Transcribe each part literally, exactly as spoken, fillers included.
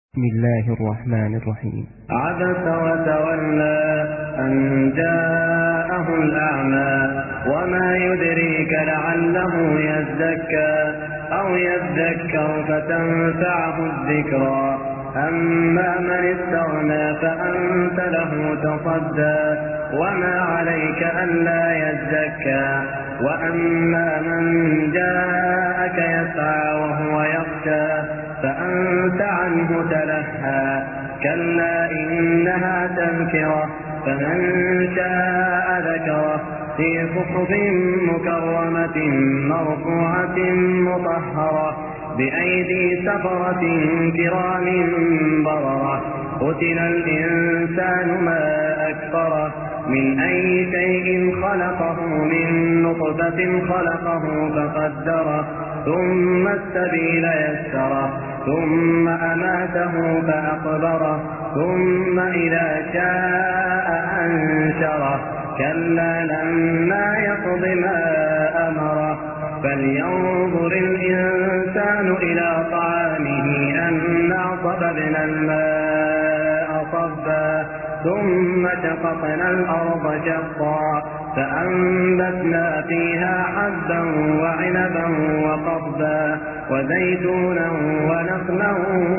بسم الله الرحمن الرحيم. عبس وتولى أن جاءه الأعمى وما يدريك لعله يزكى أو يذكر فتنفعه الذكرى أما من استغنى فأنت له تصدى وما عليك ألا يزكى وأما من جاءك يسعى وهو يخشى فأنت عنه تلهى كلا إنها تذكرة فمن شاء ذكره في صحف مكرمة مرفوعة مطهرة بأيدي سفرة كرام بررة قتل الإنسان ما أكفره من أي شيء خلقه من نطفة خلقه فقدره ثم السبيل يسره ثم أماته فأقبره ثم إذا شاء أنشره كلا لما يقض ما أمره فلينظر الإنسان إلى طعامه أنا صببنا الماء صبا ثم شققنا الأرض شقا فأنبتنا فيها حبا وعنبا وقضبا وزيتونا ونخلا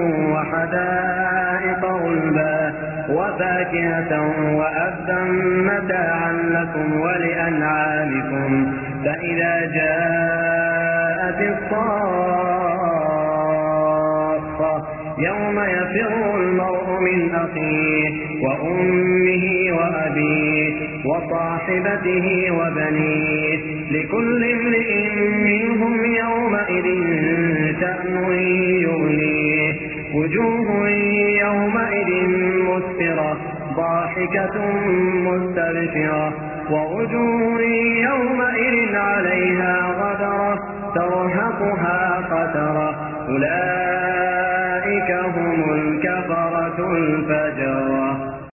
وحدائق غلبا وفاكهة وأبا متاعا لكم ولأنعامكم فإذا جاءت الصاخة يوم يفر المرء من أخيه وأمه وأبيه وصاحبته وبنيه لكل امرئ منهم يومئذ شأن يغنيه وجوه يومئذ مسفرة ضاحكة مستبشرة ووجوه يومئذ عليها غبرة ترهقها قترة أولئك هم الكفرة الفجرة.